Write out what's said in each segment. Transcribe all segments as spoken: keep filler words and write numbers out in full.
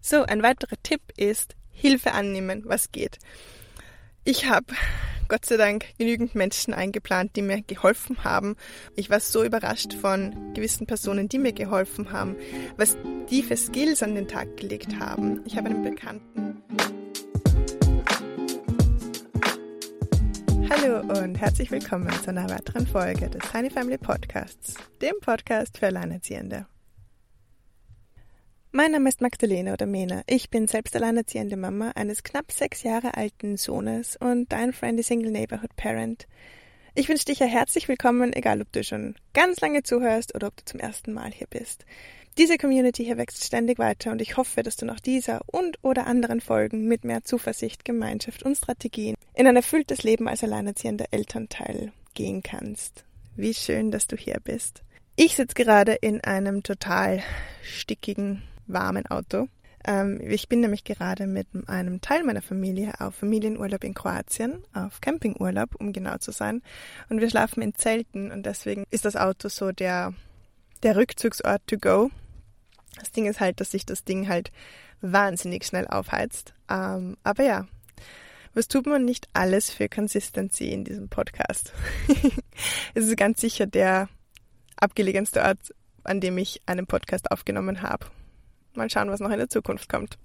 So, ein weiterer Tipp ist Hilfe annehmen, was geht. Ich habe Gott sei Dank genügend Menschen eingeplant, die mir geholfen haben. Ich war so überrascht von gewissen Personen, die mir geholfen haben, was die für Skills an den Tag gelegt haben. Ich habe einen Bekannten. Hallo und herzlich willkommen zu einer weiteren Folge des Tiny Family Podcasts, dem Podcast für Alleinerziehende. Mein Name ist Magdalena oder Mena. Ich bin selbst alleinerziehende Mama eines knapp sechs Jahre alten Sohnes und dein Friendly Single Neighborhood Parent. Ich wünsche dich ja herzlich willkommen, egal ob du schon ganz lange zuhörst oder ob du zum ersten Mal hier bist. Diese Community hier wächst ständig weiter und ich hoffe, dass du nach dieser und oder anderen Folgen mit mehr Zuversicht, Gemeinschaft und Strategien in ein erfülltes Leben als alleinerziehender Elternteil gehen kannst. Wie schön, dass du hier bist. Ich sitze gerade in einem total stickigen, warmen Auto. Ähm, ich bin nämlich gerade mit einem Teil meiner Familie auf Familienurlaub in Kroatien, auf Campingurlaub, um genau zu sein. Und wir schlafen in Zelten und deswegen ist das Auto so der, der Rückzugsort to go. Das Ding ist halt, dass sich das Ding halt wahnsinnig schnell aufheizt. Ähm, aber ja, was tut man nicht alles für Consistency in diesem Podcast? Es ist ganz sicher der abgelegenste Ort, an dem ich einen Podcast aufgenommen habe. Mal schauen, was noch in der Zukunft kommt.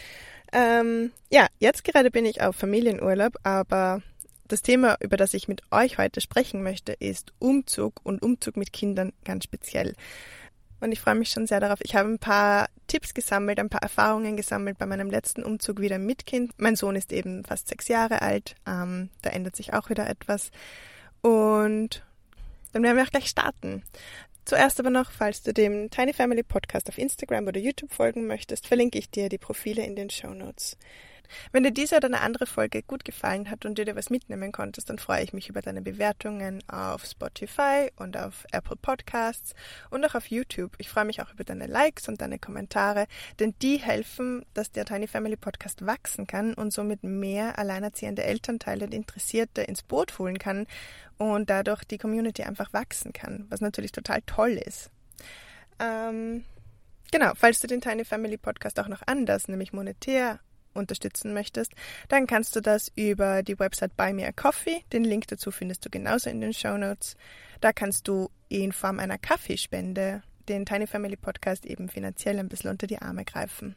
Ähm, ja, jetzt gerade bin ich auf Familienurlaub, aber das Thema, über das ich mit euch heute sprechen möchte, ist Umzug und Umzug mit Kindern ganz speziell. Und ich freue mich schon sehr darauf. Ich habe ein paar Tipps gesammelt, ein paar Erfahrungen gesammelt bei meinem letzten Umzug wieder mit Kind. Mein Sohn ist eben fast sechs Jahre alt, ähm, da ändert sich auch wieder etwas. Und dann werden wir auch gleich starten. Zuerst aber noch, falls du dem Tiny Family Podcast auf Instagram oder YouTube folgen möchtest, verlinke ich dir die Profile in den Shownotes. Wenn dir diese oder eine andere Folge gut gefallen hat und du dir was mitnehmen konntest, dann freue ich mich über deine Bewertungen auf Spotify und auf Apple Podcasts und auch auf YouTube. Ich freue mich auch über deine Likes und deine Kommentare, denn die helfen, dass der Tiny Family Podcast wachsen kann und somit mehr alleinerziehende Elternteile und Interessierte ins Boot holen kann und dadurch die Community einfach wachsen kann, was natürlich total toll ist. Ähm, genau, falls du den Tiny Family Podcast auch noch anders, nämlich monetär, unterstützen möchtest, dann kannst du das über die Website Buy Me a Coffee. Den Link dazu findest du genauso in den Shownotes. Da kannst du in Form einer Kaffeespende den Tiny Family Podcast eben finanziell ein bisschen unter die Arme greifen.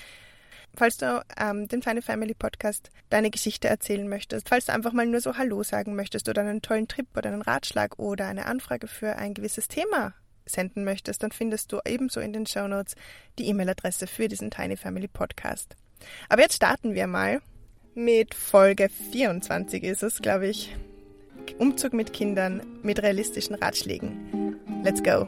Falls du ähm, dem Tiny Family Podcast deine Geschichte erzählen möchtest, falls du einfach mal nur so Hallo sagen möchtest oder einen tollen Tipp oder einen Ratschlag oder eine Anfrage für ein gewisses Thema senden möchtest, dann findest du ebenso in den Shownotes die E-Mail-Adresse für diesen Tiny Family Podcast. Aber jetzt starten wir mal mit Folge vierundzwanzig ist es, glaube ich. Umzug mit Kindern mit realistischen Ratschlägen. Let's go!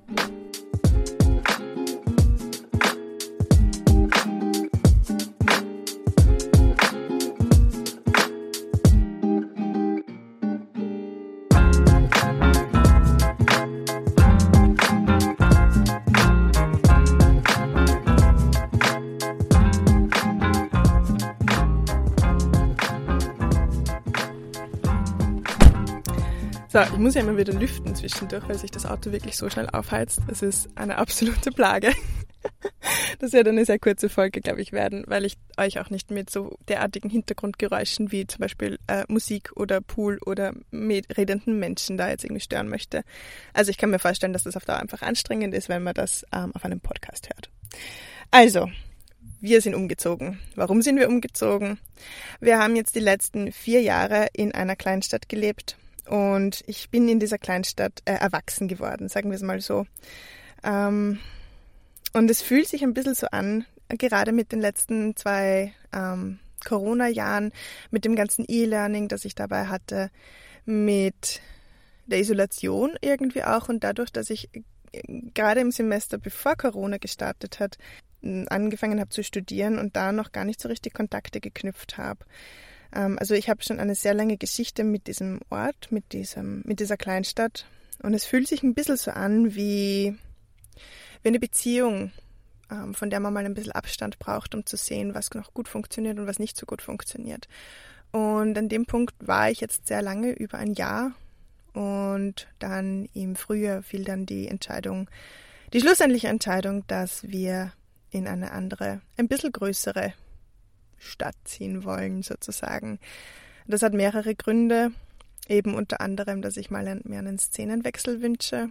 So, ich muss ja immer wieder lüften zwischendurch, weil sich das Auto wirklich so schnell aufheizt. Es ist eine absolute Plage. Das wird eine sehr kurze Folge, glaube ich, werden, weil ich euch auch nicht mit so derartigen Hintergrundgeräuschen wie zum Beispiel äh, Musik oder Pool oder mit redenden Menschen da jetzt irgendwie stören möchte. Also ich kann mir vorstellen, dass das auf Dauer einfach anstrengend ist, wenn man das ähm, auf einem Podcast hört. Also, wir sind umgezogen. Warum sind wir umgezogen? Wir haben jetzt die letzten vier Jahre in einer Kleinstadt gelebt. Und ich bin in dieser Kleinstadt äh, erwachsen geworden, sagen wir es mal so. Ähm, und es fühlt sich ein bisschen so an, gerade mit den letzten zwei ähm, Corona-Jahren, mit dem ganzen E-Learning, das ich dabei hatte, mit der Isolation irgendwie auch und dadurch, dass ich gerade im Semester, bevor Corona gestartet hat, angefangen habe zu studieren und da noch gar nicht so richtig Kontakte geknüpft habe. Also ich habe schon eine sehr lange Geschichte mit diesem Ort, mit diesem, mit dieser Kleinstadt und es fühlt sich ein bisschen so an wie, wie eine Beziehung, von der man mal ein bisschen Abstand braucht, um zu sehen, was noch gut funktioniert und was nicht so gut funktioniert. Und an dem Punkt war ich jetzt sehr lange, über ein Jahr und dann im Frühjahr fiel dann die Entscheidung, die schlussendliche Entscheidung, dass wir in eine andere, ein bisschen größere Stadt ziehen wollen, sozusagen. Das hat mehrere Gründe, eben unter anderem, dass ich mal mir einen Szenenwechsel wünsche,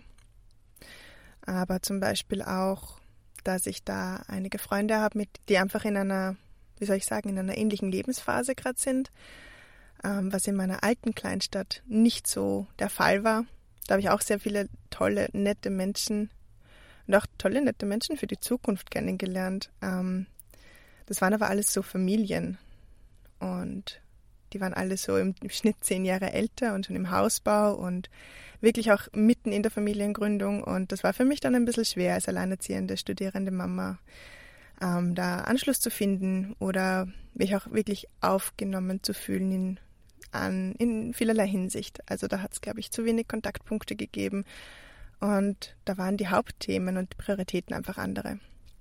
aber zum Beispiel auch, dass ich da einige Freunde habe, mit die einfach in einer, wie soll ich sagen, in einer ähnlichen Lebensphase gerade sind, ähm, was in meiner alten Kleinstadt nicht so der Fall war. Da habe ich auch sehr viele tolle, nette Menschen und auch tolle, nette Menschen für die Zukunft kennengelernt. Ähm, das waren aber alles so Familien und die waren alle so im Schnitt zehn Jahre älter und schon im Hausbau und wirklich auch mitten in der Familiengründung. Und das war für mich dann ein bisschen schwer als alleinerziehende, studierende Mama, ähm, da Anschluss zu finden oder mich auch wirklich aufgenommen zu fühlen in, an, in vielerlei Hinsicht. Also da hat es, glaube ich, zu wenig Kontaktpunkte gegeben und da waren die Hauptthemen und Prioritäten einfach andere.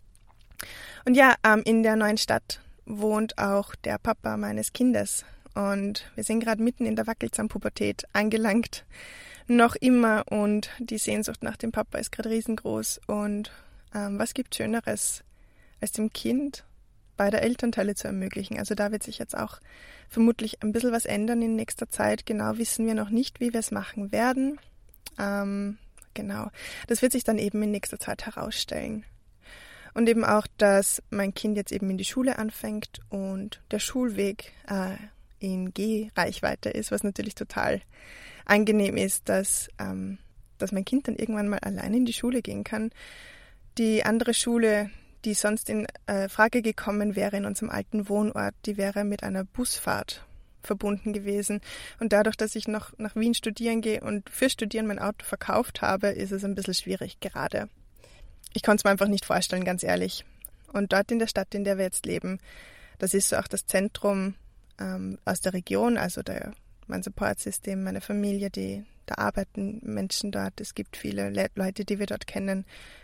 Und ja, ähm, in der neuen Stadt wohnt auch der Papa meines Kindes. Und wir sind gerade mitten in der Wackelzahnpubertät angelangt, noch immer. Und die Sehnsucht nach dem Papa ist gerade riesengroß. Und ähm, was gibt Schöneres, als dem Kind beide Elternteile zu ermöglichen? Also da wird sich jetzt auch vermutlich ein bisschen was ändern in nächster Zeit. Genau wissen wir noch nicht, wie wir es machen werden. Ähm, genau, das wird sich dann eben in nächster Zeit herausstellen. Und eben auch, dass mein Kind jetzt eben in die Schule anfängt und der Schulweg äh, in Gehreichweite ist, was natürlich total angenehm ist, dass, ähm, dass mein Kind dann irgendwann mal allein in die Schule gehen kann. Die andere Schule, die sonst in äh, Frage gekommen wäre in unserem alten Wohnort, die wäre mit einer Busfahrt verbunden gewesen. Und dadurch, dass ich noch nach Wien studieren gehe und für Studieren mein Auto verkauft habe, ist es ein bisschen schwierig gerade. Ich konnte es mir einfach nicht vorstellen, ganz ehrlich. Und dort in der Stadt, in der wir jetzt leben, das ist so auch das Zentrum ähm, aus der Region, also der, mein Supportsystem, meine Familie, die, da arbeiten Menschen dort. Es gibt viele Le- Leute, die wir dort kennen.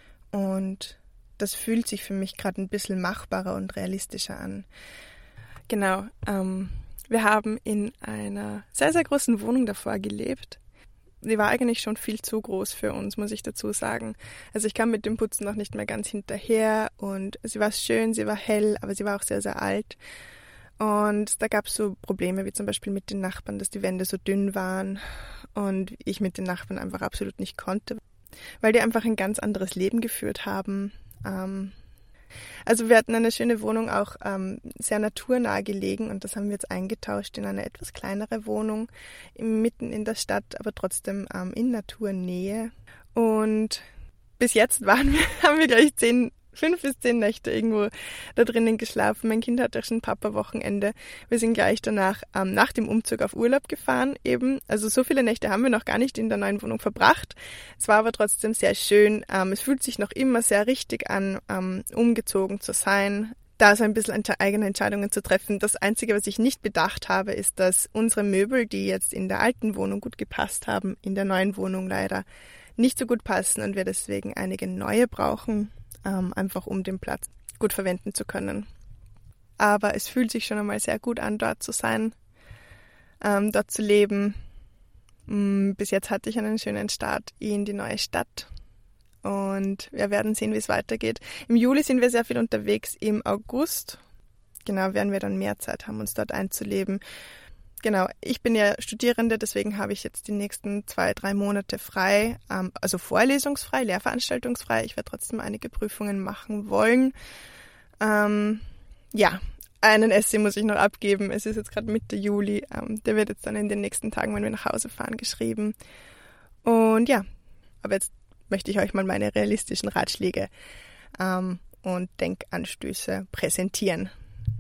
Und das fühlt sich für mich gerade ein bisschen machbarer und realistischer an. Genau, ähm, wir haben in einer sehr, sehr großen Wohnung davor gelebt. Die war eigentlich schon viel zu groß für uns, muss ich dazu sagen. Also ich kam mit dem Putzen noch nicht mehr ganz hinterher und sie war schön, sie war hell, aber sie war auch sehr, sehr alt. Und da gab es so Probleme wie zum Beispiel mit den Nachbarn, dass die Wände so dünn waren und ich mit den Nachbarn einfach absolut nicht konnte, weil die einfach ein ganz anderes Leben geführt haben. Ähm, Also wir hatten eine schöne Wohnung, auch ähm, sehr naturnah gelegen und das haben wir jetzt eingetauscht in eine etwas kleinere Wohnung mitten in der Stadt, aber trotzdem ähm, in Naturnähe. Und bis jetzt waren wir, haben wir gleich zehn, fünf bis zehn Nächte irgendwo da drinnen geschlafen. Mein Kind hatte auch schon ein Papa-Wochenende. Wir sind gleich danach, ähm, nach dem Umzug auf Urlaub gefahren eben. Also so viele Nächte haben wir noch gar nicht in der neuen Wohnung verbracht. Es war aber trotzdem sehr schön. Ähm, es fühlt sich noch immer sehr richtig an, ähm, umgezogen zu sein, da so ein bisschen eigene Entscheidungen zu treffen. Das Einzige, was ich nicht bedacht habe, ist, dass unsere Möbel, die jetzt in der alten Wohnung gut gepasst haben, in der neuen Wohnung leider nicht so gut passen und wir deswegen einige neue brauchen. Ähm, einfach um den Platz gut verwenden zu können. Aber es fühlt sich schon einmal sehr gut an, dort zu sein, ähm, dort zu leben. Mm, bis jetzt hatte ich einen schönen Start in die neue Stadt und wir werden sehen, wie es weitergeht. Im Juli sind wir sehr viel unterwegs, im August, genau, werden wir dann mehr Zeit haben, uns dort einzuleben. Genau, ich bin ja Studierende, deswegen habe ich jetzt die nächsten zwei, drei Monate frei, ähm, also vorlesungsfrei, lehrveranstaltungsfrei. Ich werde trotzdem einige Prüfungen machen wollen. Ähm, ja, einen Essay muss ich noch abgeben. Es ist jetzt gerade Mitte Juli. Ähm, der wird jetzt dann in den nächsten Tagen, wenn wir nach Hause fahren, geschrieben. Und ja, aber jetzt möchte ich euch mal meine realistischen Ratschläge ähm, und Denkanstöße präsentieren.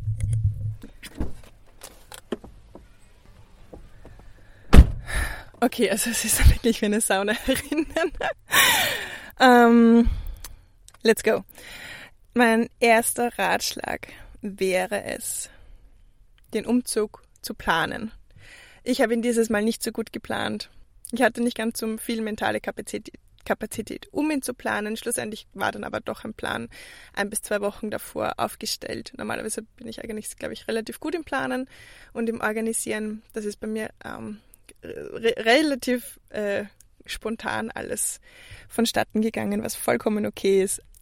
Okay, also es ist wirklich wie eine Sauna herinnen. um, let's go. Mein erster Ratschlag wäre es, den Umzug zu planen. Ich habe ihn dieses Mal nicht so gut geplant. Ich hatte nicht ganz so viel mentale Kapazität, Kapazität, um ihn zu planen. Schlussendlich war dann aber doch ein Plan ein bis zwei Wochen davor aufgestellt. Normalerweise bin ich eigentlich, glaube ich, relativ gut im Planen und im Organisieren. Das ist bei mir ähm, re- relativ äh, spontan alles vonstatten gegangen, was vollkommen okay ist.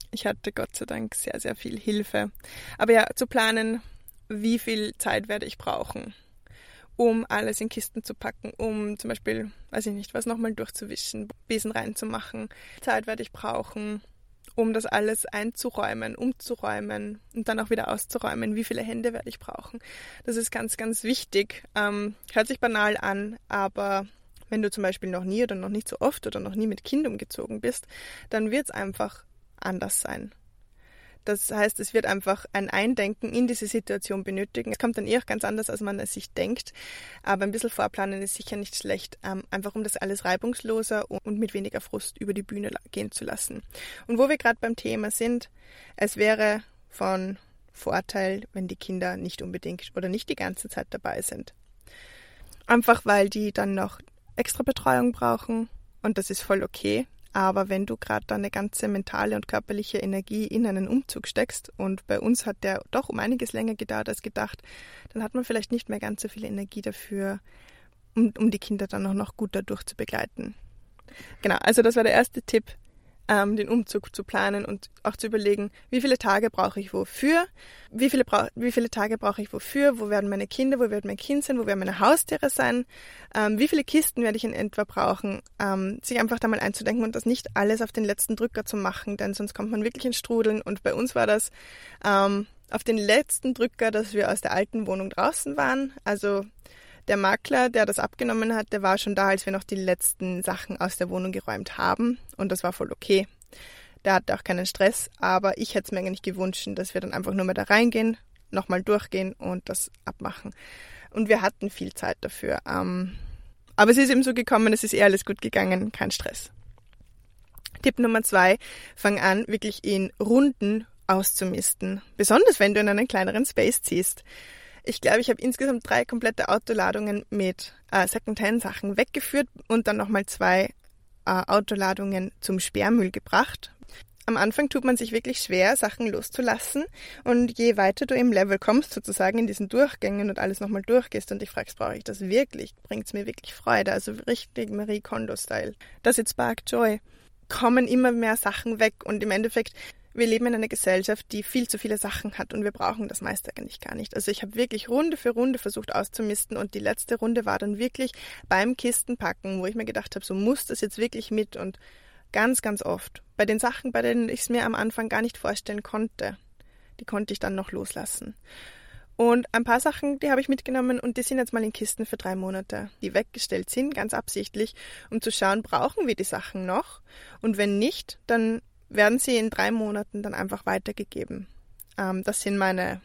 Ich hatte Gott sei Dank sehr, sehr viel Hilfe. Aber ja, zu planen, wie viel Zeit werde ich brauchen, um alles in Kisten zu packen, um zum Beispiel, weiß ich nicht, was nochmal durchzuwischen, Besen reinzumachen. Zeit werde ich brauchen, um das alles einzuräumen, umzuräumen und dann auch wieder auszuräumen. Wie viele Hände werde ich brauchen? Das ist ganz, ganz wichtig. Ähm, hört sich banal an, aber wenn du zum Beispiel noch nie oder noch nicht so oft oder noch nie mit Kind umgezogen bist, dann wird es einfach anders sein. Das heißt, es wird einfach ein Eindenken in diese Situation benötigen. Es kommt dann eh auch ganz anders, als man es sich denkt. Aber ein bisschen vorplanen ist sicher nicht schlecht, ähm, einfach um das alles reibungsloser und mit weniger Frust über die Bühne gehen zu lassen. Und wo wir gerade beim Thema sind, es wäre von Vorteil, wenn die Kinder nicht unbedingt oder nicht die ganze Zeit dabei sind. Einfach weil die dann noch extra Betreuung brauchen und das ist voll okay. Aber wenn du gerade da eine ganze mentale und körperliche Energie in einen Umzug steckst und bei uns hat der doch um einiges länger gedauert als gedacht, dann hat man vielleicht nicht mehr ganz so viel Energie dafür, um, um die Kinder dann auch noch gut dadurch zu begleiten. Genau, also das war der erste Tipp, ähm, den Umzug zu planen und auch zu überlegen, wie viele Tage brauche ich wofür, wie viele, bra- wie viele Tage brauche ich wofür, wo werden meine Kinder, wo wird mein Kind sein, wo werden meine Haustiere sein, ähm, wie viele Kisten werde ich in etwa brauchen, ähm, sich einfach da mal einzudenken und das nicht alles auf den letzten Drücker zu machen, denn sonst kommt man wirklich ins Strudeln und bei uns war das ähm, auf den letzten Drücker, dass wir aus der alten Wohnung draußen waren, also der Makler, der das abgenommen hat, der war schon da, als wir noch die letzten Sachen aus der Wohnung geräumt haben. Und das war voll okay. Der hatte auch keinen Stress, aber ich hätte es mir eigentlich gewünscht, dass wir dann einfach nur mal da reingehen, nochmal durchgehen und das abmachen. Und wir hatten viel Zeit dafür. Ähm, aber es ist eben so gekommen, es ist eh alles gut gegangen, kein Stress. Tipp Nummer zwei, fang an, wirklich in Runden auszumisten. Besonders wenn du in einen kleineren Space ziehst. Ich glaube, ich habe insgesamt drei komplette Autoladungen mit äh, Secondhand-Sachen weggeführt und dann nochmal zwei äh, Autoladungen zum Sperrmüll gebracht. Am Anfang tut man sich wirklich schwer, Sachen loszulassen und je weiter du im Level kommst, sozusagen in diesen Durchgängen und alles nochmal durchgehst und dich fragst, brauche ich das wirklich? Bringt es mir wirklich Freude? Also richtig Marie Kondo-Style. Das jetzt Spark Joy. Kommen immer mehr Sachen weg und im Endeffekt wir leben in einer Gesellschaft, die viel zu viele Sachen hat und wir brauchen das meiste eigentlich gar nicht. Also ich habe wirklich Runde für Runde versucht auszumisten und die letzte Runde war dann wirklich beim Kistenpacken, wo ich mir gedacht habe, so muss das jetzt wirklich mit und ganz, ganz oft. Bei den Sachen, bei denen ich es mir am Anfang gar nicht vorstellen konnte, die konnte ich dann noch loslassen. Und ein paar Sachen, die habe ich mitgenommen und die sind jetzt mal in Kisten für drei Monate, die weggestellt sind, ganz absichtlich, um zu schauen, brauchen wir die Sachen noch? Und wenn nicht, dann werden sie in drei Monaten dann einfach weitergegeben. Ähm, das sind meine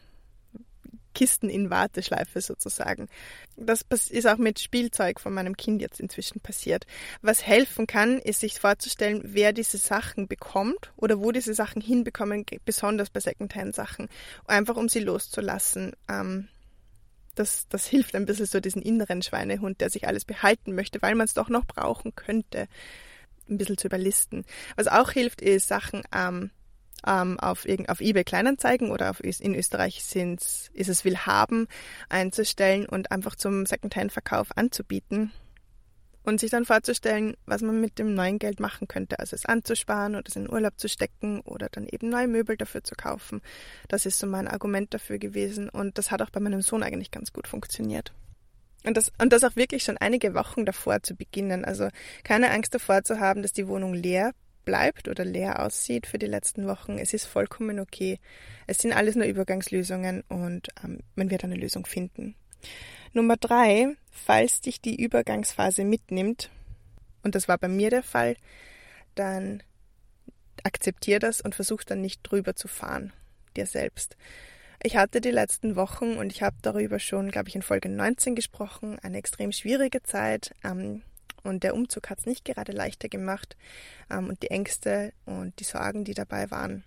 Kisten in Warteschleife sozusagen. Das ist auch mit Spielzeug von meinem Kind jetzt inzwischen passiert. Was helfen kann, ist sich vorzustellen, wer diese Sachen bekommt oder wo diese Sachen hinbekommen, besonders bei Secondhand-Sachen. Einfach um sie loszulassen. Ähm, das, das hilft ein bisschen so diesen inneren Schweinehund, der sich alles behalten möchte, weil man es doch noch brauchen könnte, ein bisschen zu überlisten. Was auch hilft, ist Sachen ähm, ähm, auf, auf eBay Kleinanzeigen oder auf, in Österreich sind's, ist es Willhaben einzustellen und einfach zum Secondhand-Verkauf anzubieten und sich dann vorzustellen, was man mit dem neuen Geld machen könnte. Also es anzusparen oder es in Urlaub zu stecken oder dann eben neue Möbel dafür zu kaufen. Das ist so mein Argument dafür gewesen und das hat auch bei meinem Sohn eigentlich ganz gut funktioniert. Und das, und das auch wirklich schon einige Wochen davor zu beginnen. Also keine Angst davor zu haben, dass die Wohnung leer bleibt oder leer aussieht für die letzten Wochen. Es ist vollkommen okay. Es sind alles nur Übergangslösungen und ähm, man wird eine Lösung finden. Nummer drei, falls dich die Übergangsphase mitnimmt, und das war bei mir der Fall, dann akzeptier das und versuch dann nicht drüber zu fahren, dir selbst. Ich hatte die letzten Wochen, und ich habe darüber schon, glaube ich, in Folge neunzehn gesprochen, eine extrem schwierige Zeit. Ähm, und der Umzug hat es nicht gerade leichter gemacht. Ähm, und die Ängste und die Sorgen, die dabei waren.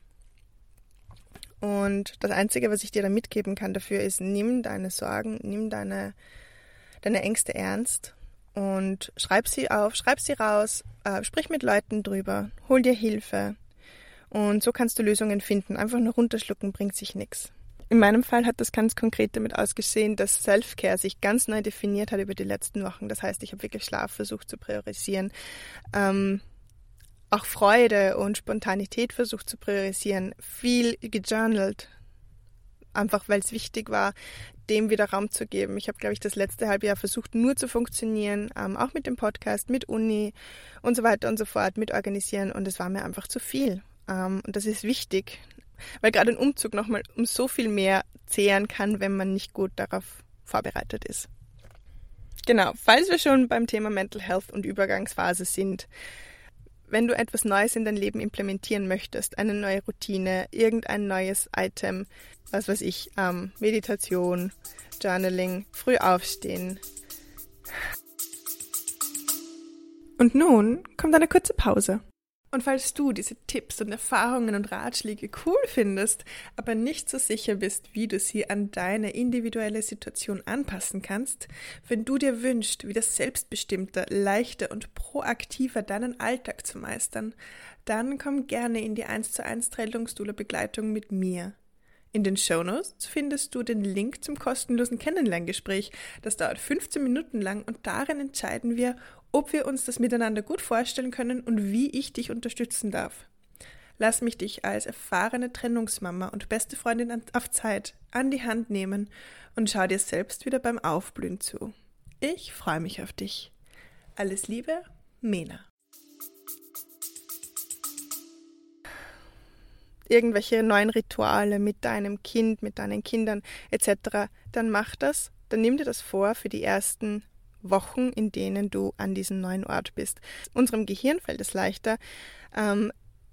Und das Einzige, was ich dir da mitgeben kann dafür, ist, nimm deine Sorgen, nimm deine, deine Ängste ernst und schreib sie auf, schreib sie raus, äh, sprich mit Leuten drüber, hol dir Hilfe. Und so kannst du Lösungen finden. Einfach nur runterschlucken bringt sich nichts. In meinem Fall hat das ganz konkret damit ausgesehen, dass Self-Care sich ganz neu definiert hat über die letzten Wochen. Das heißt, ich habe wirklich Schlaf versucht zu priorisieren. Ähm, auch Freude und Spontanität versucht zu priorisieren, viel gejournalt, einfach weil es wichtig war, dem wieder Raum zu geben. Ich habe, glaube ich, das letzte halbe Jahr versucht, nur zu funktionieren, ähm, auch mit dem Podcast, mit Uni und so weiter und so fort, mit organisieren und es war mir einfach zu viel. Ähm, und das ist wichtig, weil gerade ein Umzug nochmal um so viel mehr zehren kann, wenn man nicht gut darauf vorbereitet ist. Genau, falls wir schon beim Thema Mental Health und Übergangsphase sind, wenn du etwas Neues in dein Leben implementieren möchtest, eine neue Routine, irgendein neues Item, was weiß ich, ähm, Meditation, Journaling, früh aufstehen. Und nun kommt eine kurze Pause. Und falls du diese Tipps und Erfahrungen und Ratschläge cool findest, aber nicht so sicher bist, wie du sie an deine individuelle Situation anpassen kannst, wenn du dir wünschst, wieder selbstbestimmter, leichter und proaktiver deinen Alltag zu meistern, dann komm gerne in die eins zu eins Trennungsdoula-Begleitung mit mir. In den Shownotes findest du den Link zum kostenlosen Kennenlerngespräch. Das dauert fünfzehn Minuten lang und darin entscheiden wir, ob wir uns das miteinander gut vorstellen können und wie ich dich unterstützen darf. Lass mich dich als erfahrene Trennungsmama und beste Freundin auf Zeit an die Hand nehmen und schau dir selbst wieder beim Aufblühen zu. Ich freue mich auf dich. Alles Liebe, Mena. Irgendwelche neuen Rituale mit deinem Kind, mit deinen Kindern et cetera, dann mach das, dann nimm dir das vor für die ersten Wochen, in denen du an diesem neuen Ort bist. Unserem Gehirn fällt es leichter, ähm,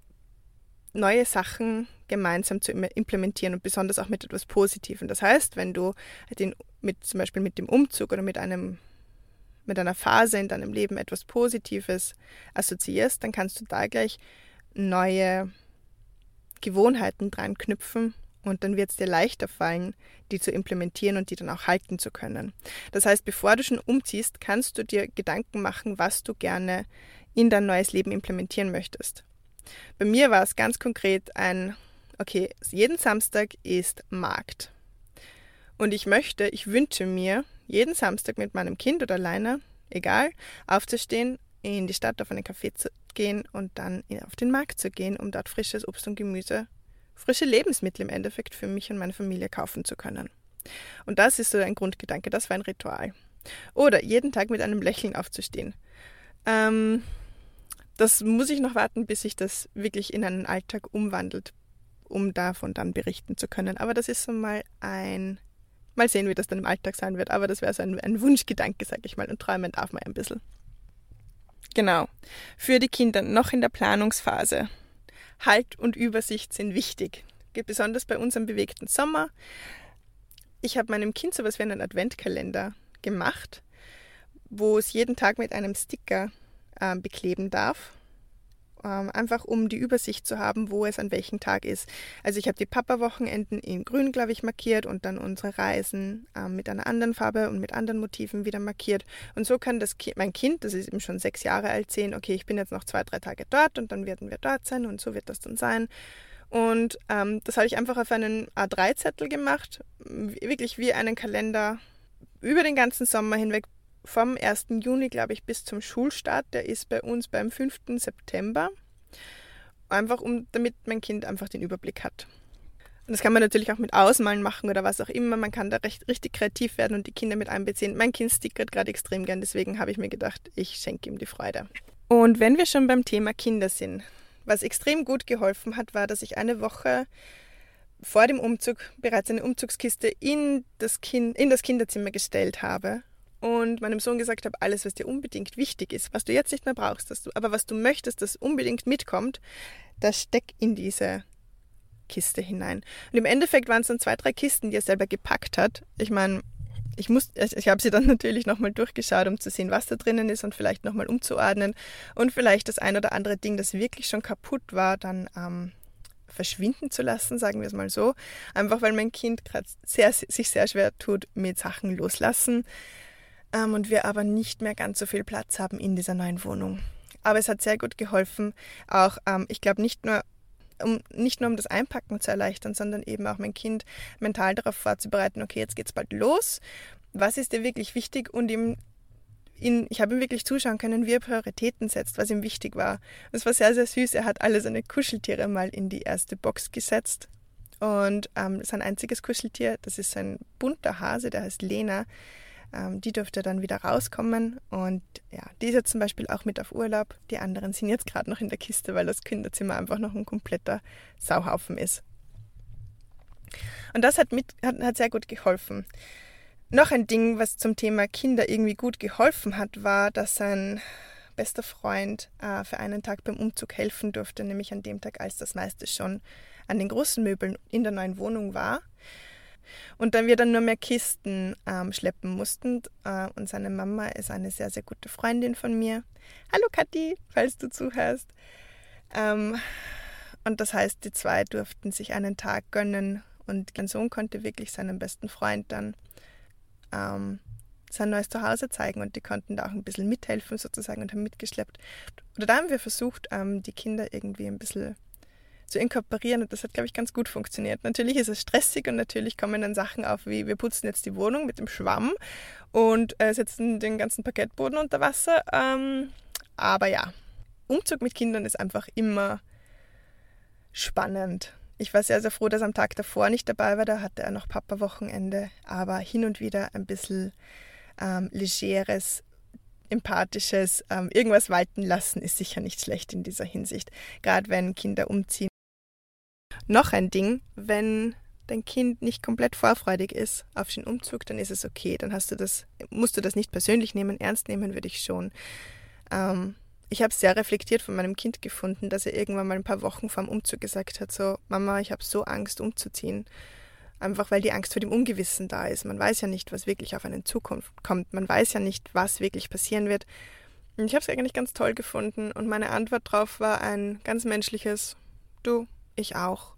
neue Sachen gemeinsam zu implementieren und besonders auch mit etwas Positivem. Das heißt, wenn du den, mit, zum Beispiel mit dem Umzug oder mit einem mit einer Phase in deinem Leben etwas Positives assoziierst, dann kannst du da gleich neue Gewohnheiten dran knüpfen und dann wird es dir leichter fallen, die zu implementieren und die dann auch halten zu können. Das heißt, bevor du schon umziehst, kannst du dir Gedanken machen, was du gerne in dein neues Leben implementieren möchtest. Bei mir war es ganz konkret ein, okay, jeden Samstag ist Markt. Und ich möchte, ich wünsche mir, jeden Samstag mit meinem Kind oder alleine, egal, aufzustehen, in die Stadt auf einen Café zu gehen und dann auf den Markt zu gehen, um dort frisches Obst und Gemüse, frische Lebensmittel im Endeffekt für mich und meine Familie kaufen zu können. Und das ist so ein Grundgedanke, das war ein Ritual. Oder jeden Tag mit einem Lächeln aufzustehen. Ähm, das muss ich noch warten, bis sich das wirklich in einen Alltag umwandelt, um davon dann berichten zu können. Aber das ist so mal ein, mal sehen, wie das dann im Alltag sein wird. Aber das wäre so ein, ein Wunschgedanke, sag ich mal, und träumen darf man ein bisschen. Genau. Für die Kinder noch in der Planungsphase. Halt und Übersicht sind wichtig. Besonders bei unserem bewegten Sommer. Ich habe meinem Kind sowas wie einen Adventkalender gemacht, wo es jeden Tag mit einem Sticker äh, bekleben darf. Ähm, einfach um die Übersicht zu haben, wo es an welchem Tag ist. Also ich habe die Papa-Wochenenden in grün, glaube ich, markiert und dann unsere Reisen äh, mit einer anderen Farbe und mit anderen Motiven wieder markiert. Und so kann das Ki- mein Kind, das ist eben schon sechs Jahre alt, sehen, okay, ich bin jetzt noch zwei, drei Tage dort und dann werden wir dort sein und so wird das dann sein. Und ähm, das habe ich einfach auf einen A drei Zettel gemacht, wirklich wie einen Kalender über den ganzen Sommer hinweg, vom ersten Juni, glaube ich, bis zum Schulstart. Der ist bei uns beim fünften September. Einfach, um, damit mein Kind einfach den Überblick hat. Und das kann man natürlich auch mit Ausmalen machen oder was auch immer. Man kann da recht, richtig kreativ werden und die Kinder mit einbeziehen. Mein Kind stickert gerade extrem gern, deswegen habe ich mir gedacht, ich schenke ihm die Freude. Und wenn wir schon beim Thema Kinder sind, was extrem gut geholfen hat, war, dass ich eine Woche vor dem Umzug bereits eine Umzugskiste in das, kind, in das Kinderzimmer gestellt habe und meinem Sohn gesagt habe, alles, was dir unbedingt wichtig ist, was du jetzt nicht mehr brauchst, dass du, aber was du möchtest, das unbedingt mitkommt, das steck in diese Kiste hinein. Und im Endeffekt waren es dann zwei, drei Kisten, die er selber gepackt hat. Ich meine, ich muss, ich habe sie dann natürlich nochmal durchgeschaut, um zu sehen, was da drinnen ist und vielleicht nochmal umzuordnen und vielleicht das ein oder andere Ding, das wirklich schon kaputt war, dann ähm, verschwinden zu lassen, sagen wir es mal so. Einfach weil mein Kind gerade sehr, sich sehr schwer tut mit Sachen loslassen ähm, und wir aber nicht mehr ganz so viel Platz haben in dieser neuen Wohnung. Aber es hat sehr gut geholfen, auch ähm, ich glaube nicht nur um nicht nur um das Einpacken zu erleichtern, sondern eben auch mein Kind mental darauf vorzubereiten, okay, jetzt geht's bald los, was ist dir wirklich wichtig und ihm ihn, ich habe ihm wirklich zuschauen können, wie er Prioritäten setzt, was ihm wichtig war. Und es war sehr, sehr süß. Er hat alle seine Kuscheltiere mal in die erste Box gesetzt. Und ähm, sein einziges Kuscheltier, das ist ein bunter Hase, der heißt Lena. Ähm, die durfte dann wieder rauskommen. Und ja, die ist jetzt zum Beispiel auch mit auf Urlaub. Die anderen sind jetzt gerade noch in der Kiste, weil das Kinderzimmer einfach noch ein kompletter Sauhaufen ist. Und das hat, mit, hat, hat sehr gut geholfen. Noch ein Ding, was zum Thema Kinder irgendwie gut geholfen hat, war, dass sein bester Freund äh, für einen Tag beim Umzug helfen durfte, nämlich an dem Tag, als das meiste schon an den großen Möbeln in der neuen Wohnung war. Und dann wir dann nur mehr Kisten ähm, schleppen mussten. Äh, und seine Mama ist eine sehr, sehr gute Freundin von mir. Hallo Kathi, falls du zuhörst. Ähm, und das heißt, die zwei durften sich einen Tag gönnen und mein Sohn konnte wirklich seinem besten Freund dann ähm, sein neues Zuhause zeigen und die konnten da auch ein bisschen mithelfen sozusagen und haben mitgeschleppt. Oder da haben wir versucht, ähm, die Kinder irgendwie ein bisschen zu inkorporieren und das hat, glaube ich, ganz gut funktioniert. Natürlich ist es stressig und natürlich kommen dann Sachen auf wie, wir putzen jetzt die Wohnung mit dem Schwamm und äh, setzen den ganzen Parkettboden unter Wasser. Ähm, aber ja, Umzug mit Kindern ist einfach immer spannend. Ich war sehr, sehr froh, dass er am Tag davor nicht dabei war, da hatte er noch Papa-Wochenende, aber hin und wieder ein bisschen ähm, legeres, empathisches, ähm, irgendwas walten lassen ist sicher nicht schlecht in dieser Hinsicht, gerade wenn Kinder umziehen. Noch ein Ding, wenn dein Kind nicht komplett vorfreudig ist auf den Umzug, dann ist es okay, dann hast du das, musst du das nicht persönlich nehmen, ernst nehmen würde ich schon. Ähm, Ich habe es sehr reflektiert von meinem Kind gefunden, dass er irgendwann mal ein paar Wochen vor dem Umzug gesagt hat, so, Mama, ich habe so Angst umzuziehen. Einfach weil die Angst vor dem Ungewissen da ist. Man weiß ja nicht, was wirklich auf einen Zukunft kommt. Man weiß ja nicht, was wirklich passieren wird. Und ich habe es eigentlich ganz toll gefunden. Und meine Antwort darauf war ein ganz menschliches, du, ich auch.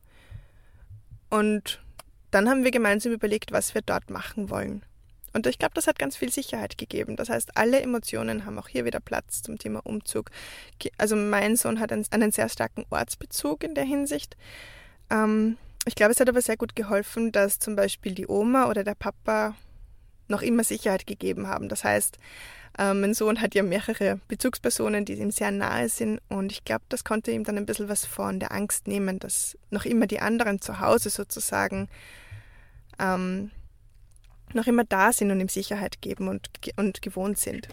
Und dann haben wir gemeinsam überlegt, was wir dort machen wollen. Und ich glaube, das hat ganz viel Sicherheit gegeben. Das heißt, alle Emotionen haben auch hier wieder Platz zum Thema Umzug. Also mein Sohn hat einen, einen sehr starken Ortsbezug in der Hinsicht. Ähm, ich glaube, es hat aber sehr gut geholfen, dass zum Beispiel die Oma oder der Papa noch immer Sicherheit gegeben haben. Das heißt, äh, mein Sohn hat ja mehrere Bezugspersonen, die ihm sehr nahe sind. Und ich glaube, das konnte ihm dann ein bisschen was von der Angst nehmen, dass noch immer die anderen zu Hause sozusagen ähm, noch immer da sind und ihm Sicherheit geben und, und gewohnt sind.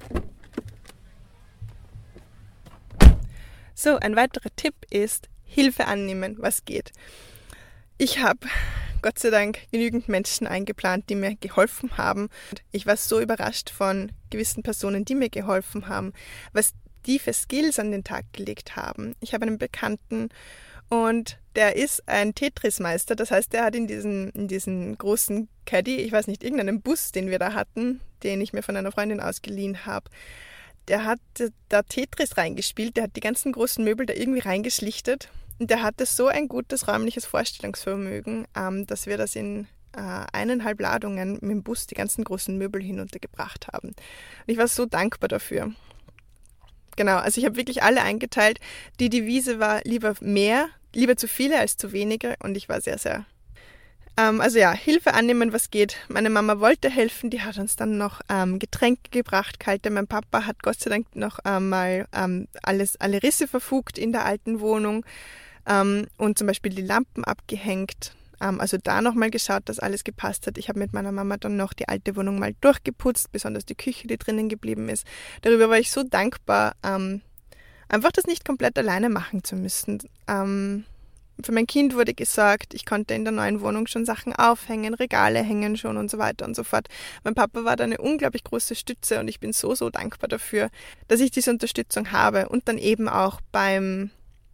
So, ein weiterer Tipp ist, Hilfe annehmen, was geht. Ich habe Gott sei Dank genügend Menschen eingeplant, die mir geholfen haben. Ich war so überrascht von gewissen Personen, die mir geholfen haben, was die für Skills an den Tag gelegt haben. Ich habe einen Bekannten und der ist ein Tetris-Meister, das heißt, der hat in diesen, in diesen großen Caddy, ich weiß nicht, irgendeinen Bus, den wir da hatten, den ich mir von einer Freundin ausgeliehen habe, der hat da Tetris reingespielt, der hat die ganzen großen Möbel da irgendwie reingeschlichtet und der hatte so ein gutes räumliches Vorstellungsvermögen, ähm, dass wir das in äh, eineinhalb Ladungen mit dem Bus die ganzen großen Möbel hinuntergebracht haben. Und ich war so dankbar dafür. Genau, also ich habe wirklich alle eingeteilt. Die Devise war lieber mehr, lieber zu viele als zu wenige und ich war sehr, sehr... Ähm, also ja, Hilfe annehmen, was geht. Meine Mama wollte helfen, die hat uns dann noch ähm, Getränke gebracht, kalte. Mein Papa hat Gott sei Dank noch ähm, mal ähm, alles, alle Risse verfugt in der alten Wohnung ähm, und zum Beispiel die Lampen abgehängt. Ähm, also da nochmal geschaut, dass alles gepasst hat. Ich habe mit meiner Mama dann noch die alte Wohnung mal durchgeputzt, besonders die Küche, die drinnen geblieben ist. Darüber war ich so dankbar, ähm, einfach das nicht komplett alleine machen zu müssen. Ähm, für mein Kind wurde gesorgt, ich konnte in der neuen Wohnung schon Sachen aufhängen, Regale hängen schon und so weiter und so fort. Mein Papa war da eine unglaublich große Stütze und ich bin so, so dankbar dafür, dass ich diese Unterstützung habe und dann eben auch beim,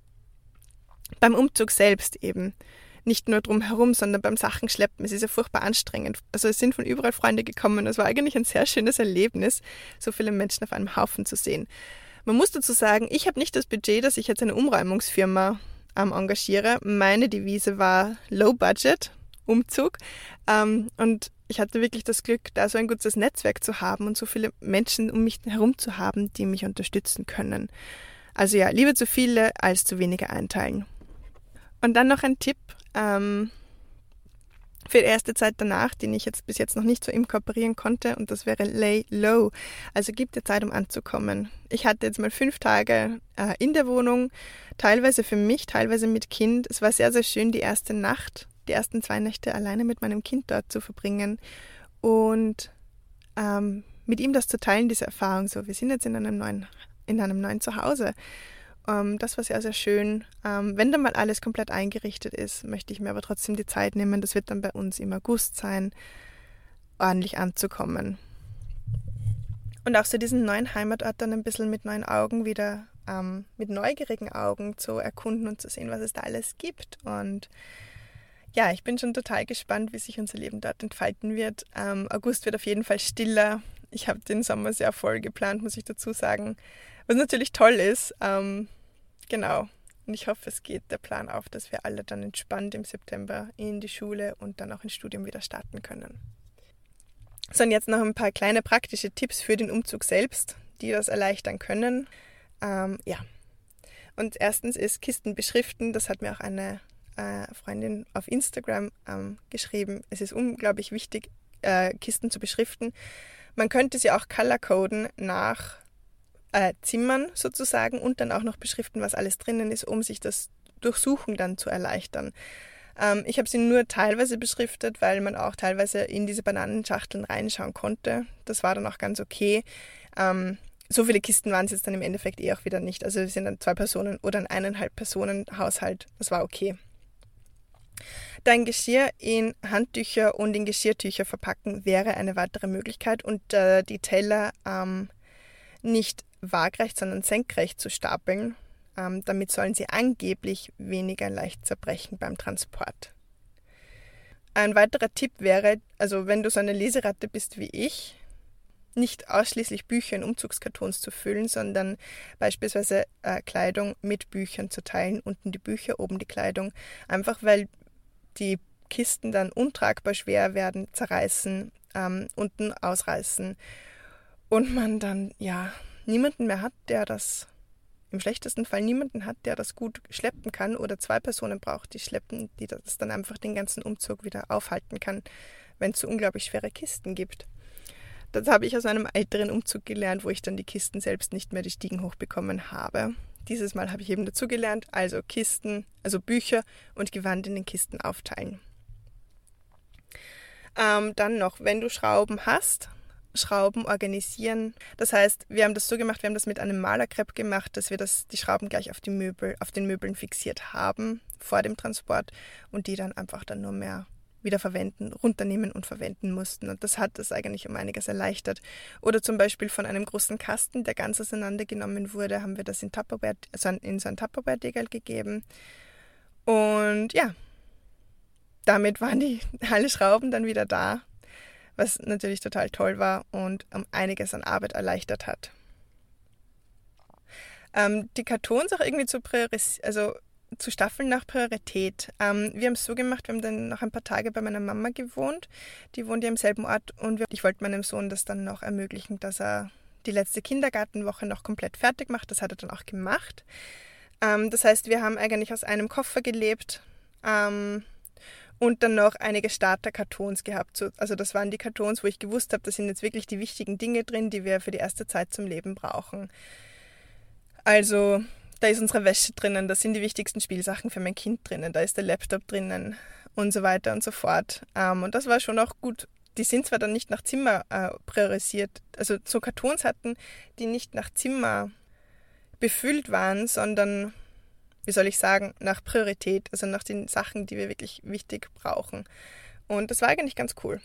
beim Umzug selbst eben. Nicht nur drumherum, sondern beim Sachenschleppen. Es ist ja furchtbar anstrengend. Also es sind von überall Freunde gekommen. Es war eigentlich ein sehr schönes Erlebnis, so viele Menschen auf einem Haufen zu sehen. Man muss dazu sagen, ich habe nicht das Budget, dass ich jetzt eine Umräumungsfirma ähm, engagiere. Meine Devise war Low Budget, Umzug. Ähm, und ich hatte wirklich das Glück, da so ein gutes Netzwerk zu haben und so viele Menschen um mich herum zu haben, die mich unterstützen können. Also ja, lieber zu viele als zu wenige einteilen. Und dann noch ein Tipp, ähm, für die erste Zeit danach, den ich jetzt bis jetzt noch nicht so inkorporieren konnte, und das wäre Lay Low. Also gib dir Zeit, um anzukommen. Ich hatte jetzt mal fünf Tage äh, in der Wohnung, teilweise für mich, teilweise mit Kind. Es war sehr, sehr schön, die erste Nacht, die ersten zwei Nächte alleine mit meinem Kind dort zu verbringen und ähm, mit ihm das zu teilen, diese Erfahrung. So, wir sind jetzt in einem neuen, in einem neuen Zuhause. Um, das war sehr, sehr schön. Um, wenn dann mal alles komplett eingerichtet ist, möchte ich mir aber trotzdem die Zeit nehmen. Das wird dann bei uns im August sein, ordentlich anzukommen. Und auch so diesen neuen Heimatort dann ein bisschen mit neuen Augen wieder, um, mit neugierigen Augen zu erkunden und zu sehen, was es da alles gibt. Und ja, ich bin schon total gespannt, wie sich unser Leben dort entfalten wird. Um, August wird auf jeden Fall stiller. Ich habe den Sommer sehr voll geplant, muss ich dazu sagen. Was natürlich toll ist, ähm, genau. Und ich hoffe, es geht der Plan auf, dass wir alle dann entspannt im September in die Schule und dann auch ins Studium wieder starten können. So, und jetzt noch ein paar kleine praktische Tipps für den Umzug selbst, die das erleichtern können. Ähm, ja. Und erstens ist Kisten beschriften. Das hat mir auch eine äh, Freundin auf Instagram ähm, geschrieben. Es ist unglaublich wichtig, äh, Kisten zu beschriften. Man könnte sie auch colorcoden nach Äh, Zimmern sozusagen und dann auch noch beschriften, was alles drinnen ist, um sich das Durchsuchen dann zu erleichtern. Ähm, ich habe sie nur teilweise beschriftet, weil man auch teilweise in diese Bananenschachteln reinschauen konnte. Das war dann auch ganz okay. Ähm, so viele Kisten waren es jetzt dann im Endeffekt eh auch wieder nicht. Also wir sind dann zwei Personen oder ein eineinhalb Personen Haushalt. Das war okay. Dein Geschirr in Handtücher und in Geschirrtücher verpacken wäre eine weitere Möglichkeit und äh, die Teller ähm, nicht waagrecht, sondern senkrecht zu stapeln. Ähm, damit sollen sie angeblich weniger leicht zerbrechen beim Transport. Ein weiterer Tipp wäre, also wenn du so eine Leseratte bist wie ich, nicht ausschließlich Bücher in Umzugskartons zu füllen, sondern beispielsweise äh, Kleidung mit Büchern zu teilen, unten die Bücher, oben die Kleidung, einfach weil die Kisten dann untragbar schwer werden, zerreißen, ähm, unten ausreißen und man dann, ja, niemanden mehr hat, der das, im schlechtesten Fall niemanden hat, der das gut schleppen kann oder zwei Personen braucht, die schleppen, die das dann einfach den ganzen Umzug wieder aufhalten kann, wenn es so unglaublich schwere Kisten gibt. Das habe ich aus einem älteren Umzug gelernt, wo ich dann die Kisten selbst nicht mehr die Stiegen hochbekommen habe. Dieses Mal habe ich eben dazu gelernt, also Kisten, also Bücher und Gewand in den Kisten aufteilen. Ähm, dann noch, wenn du Schrauben hast, Schrauben organisieren. Das heißt, wir haben das so gemacht, wir haben das mit einem Malerkrepp gemacht, dass wir das, die Schrauben gleich auf die Möbel, auf den Möbeln fixiert haben vor dem Transport und die dann einfach dann nur mehr wieder verwenden, runternehmen und verwenden mussten. Und das hat das eigentlich um einiges erleichtert. Oder zum Beispiel von einem großen Kasten, der ganz auseinandergenommen wurde, haben wir das in Tupperware, also in so ein Tupperware-Deckel gegeben. Und ja, damit waren die alle Schrauben dann wieder da, was natürlich total toll war und um einiges an Arbeit erleichtert hat. Ähm, die Kartons auch irgendwie zu priorisieren, also zu staffeln nach Priorität. Ähm, wir haben es so gemacht, wir haben dann noch ein paar Tage bei meiner Mama gewohnt. Die wohnt ja im selben Ort und wir, ich wollte meinem Sohn das dann noch ermöglichen, dass er die letzte Kindergartenwoche noch komplett fertig macht. Das hat er dann auch gemacht. Ähm, das heißt, wir haben eigentlich aus einem Koffer gelebt, ähm, und dann noch einige Starter-Kartons gehabt. So, also das waren die Kartons, wo ich gewusst habe, da sind jetzt wirklich die wichtigen Dinge drin, die wir für die erste Zeit zum Leben brauchen. Also da ist unsere Wäsche drinnen, da sind die wichtigsten Spielsachen für mein Kind drinnen, da ist der Laptop drinnen und so weiter und so fort. Ähm, und das war schon auch gut. Die sind zwar dann nicht nach Zimmer äh, priorisiert, also so Kartons hatten, die nicht nach Zimmer befüllt waren, sondern, wie soll ich sagen, nach Priorität, also nach den Sachen, die wir wirklich wichtig brauchen. Und das war eigentlich ganz cool.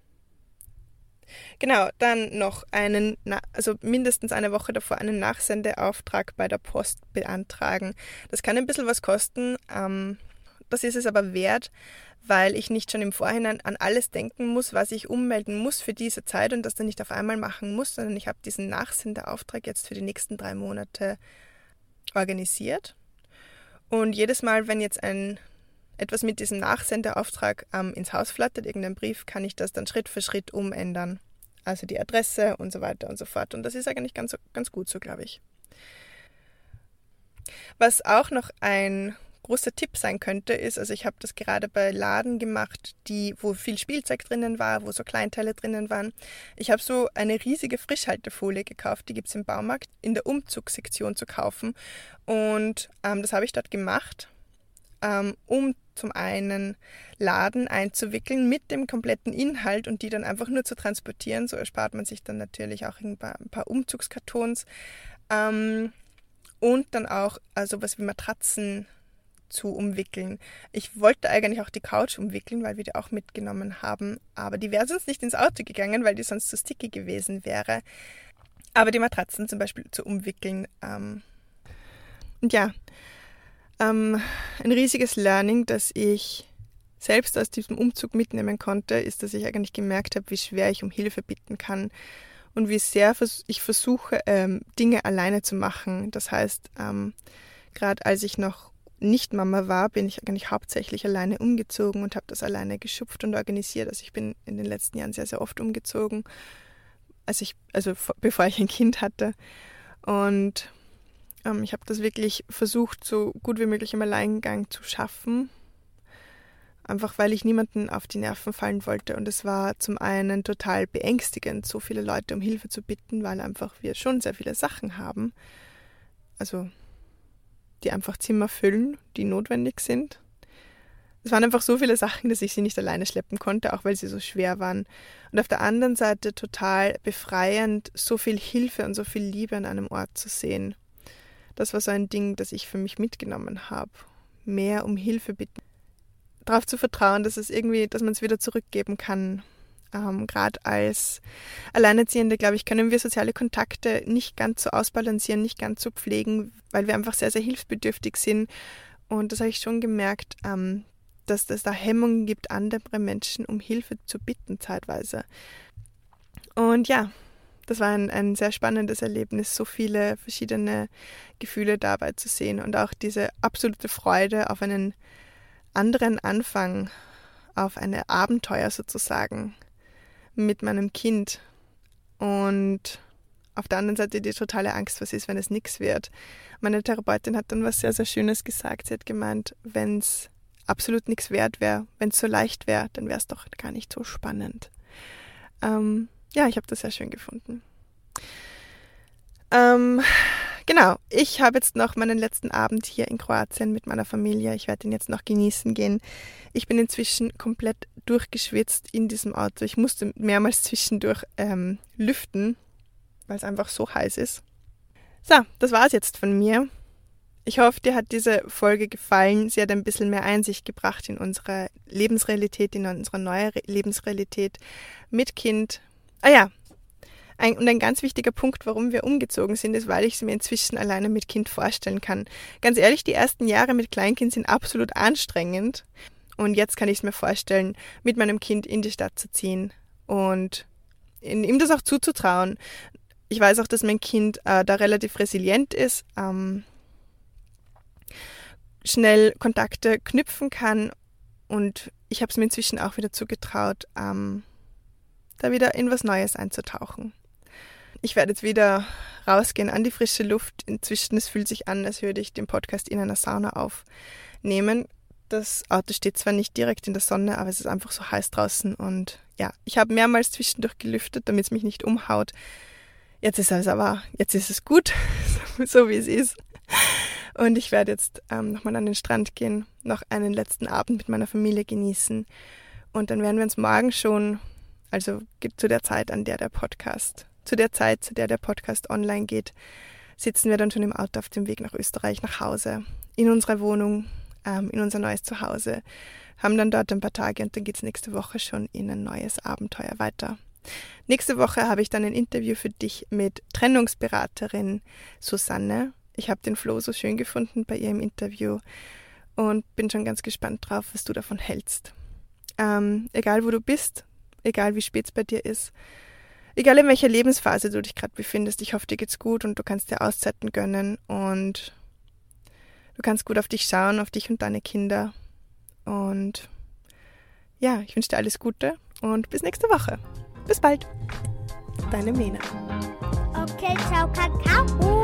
Genau, dann noch einen, also mindestens eine Woche davor einen Nachsendeauftrag bei der Post beantragen. Das kann ein bisschen was kosten, ähm, das ist es aber wert, weil ich nicht schon im Vorhinein an alles denken muss, was ich ummelden muss für diese Zeit und das dann nicht auf einmal machen muss, sondern ich habe diesen Nachsendeauftrag jetzt für die nächsten drei Monate organisiert. Und jedes Mal, wenn jetzt ein etwas mit diesem Nachsendeauftrag ähm, ins Haus flattert, irgendein Brief, kann ich das dann Schritt für Schritt umändern. Also die Adresse und so weiter und so fort. Und das ist eigentlich ganz, ganz gut so, glaube ich. Was auch noch ein großer Tipp sein könnte, ist, also ich habe das gerade bei Laden gemacht, die, wo viel Spielzeug drinnen war, wo so Kleinteile drinnen waren. Ich habe so eine riesige Frischhaltefolie gekauft, die gibt es im Baumarkt in der Umzugssektion zu kaufen. Und ähm, das habe ich dort gemacht, ähm, um zum einen Laden einzuwickeln mit dem kompletten Inhalt und die dann einfach nur zu transportieren. So erspart man sich dann natürlich auch ein paar, ein paar Umzugskartons. Ähm, und dann auch also was wie Matratzen zu umwickeln. Ich wollte eigentlich auch die Couch umwickeln, weil wir die auch mitgenommen haben. Aber die wäre sonst nicht ins Auto gegangen, weil die sonst zu sticky gewesen wäre. Aber die Matratzen zum Beispiel zu umwickeln. Ähm, und ja, Ähm, ein riesiges Learning, das ich selbst aus diesem Umzug mitnehmen konnte, ist, dass ich eigentlich gemerkt habe, wie schwer ich um Hilfe bitten kann und wie sehr ich versuche, ähm, Dinge alleine zu machen. Das heißt, ähm, gerade als ich noch nicht Mama war, bin ich eigentlich hauptsächlich alleine umgezogen und habe das alleine geschupft und organisiert. Also ich bin in den letzten Jahren sehr, sehr oft umgezogen, als ich, also bevor ich ein Kind hatte. Und Ich habe das wirklich versucht, so gut wie möglich im Alleingang zu schaffen, einfach weil ich niemanden auf die Nerven fallen wollte. Und es war zum einen total beängstigend, so viele Leute um Hilfe zu bitten, weil einfach wir schon sehr viele Sachen haben, also die einfach Zimmer füllen, die notwendig sind. Es waren einfach so viele Sachen, dass ich sie nicht alleine schleppen konnte, auch weil sie so schwer waren. Und auf der anderen Seite total befreiend, so viel Hilfe und so viel Liebe an einem Ort zu sehen. Das war so ein Ding, das ich für mich mitgenommen habe. Mehr um Hilfe bitten. Darauf zu vertrauen, dass es irgendwie, dass man es wieder zurückgeben kann. Ähm, Gerade als Alleinerziehende, glaube ich, können wir soziale Kontakte nicht ganz so ausbalancieren, nicht ganz so pflegen, weil wir einfach sehr, sehr hilfsbedürftig sind. Und das habe ich schon gemerkt, ähm, dass es da Hemmungen gibt, andere Menschen um Hilfe zu bitten zeitweise. Und ja, das war ein, ein sehr spannendes Erlebnis, so viele verschiedene Gefühle dabei zu sehen und auch diese absolute Freude auf einen anderen Anfang, auf ein Abenteuer sozusagen mit meinem Kind. Und auf der anderen Seite die totale Angst, was ist, wenn es nichts wird. Meine Therapeutin hat dann was sehr, sehr Schönes gesagt. Sie hat gemeint, wenn es absolut nichts wert wäre, wenn es so leicht wäre, dann wäre es doch gar nicht so spannend. Ähm, Ja, ich habe das sehr schön gefunden. Ähm, genau, ich habe jetzt noch meinen letzten Abend hier in Kroatien mit meiner Familie. Ich werde ihn jetzt noch genießen gehen. Ich bin inzwischen komplett durchgeschwitzt in diesem Auto. Ich musste mehrmals zwischendurch ähm, lüften, weil es einfach so heiß ist. So, das war es jetzt von mir. Ich hoffe, dir hat diese Folge gefallen. Sie hat ein bisschen mehr Einsicht gebracht in unsere Lebensrealität, in unsere neue Re- Lebensrealität mit Kind. Ah ja, ein, und ein ganz wichtiger Punkt, warum wir umgezogen sind, ist, weil ich es mir inzwischen alleine mit Kind vorstellen kann. Ganz ehrlich, die ersten Jahre mit Kleinkind sind absolut anstrengend. Und jetzt kann ich es mir vorstellen, mit meinem Kind in die Stadt zu ziehen und in, ihm das auch zuzutrauen. Ich weiß auch, dass mein Kind äh, da relativ resilient ist, ähm, schnell Kontakte knüpfen kann. Und ich habe es mir inzwischen auch wieder zugetraut, ähm, da wieder in was Neues einzutauchen. Ich werde jetzt wieder rausgehen an die frische Luft. Inzwischen, es fühlt sich an, als würde ich den Podcast in einer Sauna aufnehmen. Das Auto steht zwar nicht direkt in der Sonne, aber es ist einfach so heiß draußen. Und ja, ich habe mehrmals zwischendurch gelüftet, damit es mich nicht umhaut. Jetzt ist es aber, jetzt ist es gut, so wie es ist. Und ich werde jetzt ähm, nochmal an den Strand gehen, noch einen letzten Abend mit meiner Familie genießen. Und dann werden wir uns morgen schon, also zu der Zeit, an der der Podcast, zu der Zeit, zu der der Podcast online geht, sitzen wir dann schon im Auto auf dem Weg nach Österreich, nach Hause, in unserer Wohnung, ähm, in unser neues Zuhause, haben dann dort ein paar Tage und dann geht es nächste Woche schon in ein neues Abenteuer weiter. Nächste Woche habe ich dann ein Interview für dich mit Trennungsberaterin Susanne. Ich habe den Flo so schön gefunden bei ihr im Interview und bin schon ganz gespannt drauf, was du davon hältst. Ähm, egal wo du bist, egal wie spät es bei dir ist, egal in welcher Lebensphase du dich gerade befindest, ich hoffe, dir geht's gut und du kannst dir Auszeiten gönnen und du kannst gut auf dich schauen, auf dich und deine Kinder. Und ja, ich wünsche dir alles Gute und bis nächste Woche. Bis bald. Deine Mena. Okay, ciao, Kakao.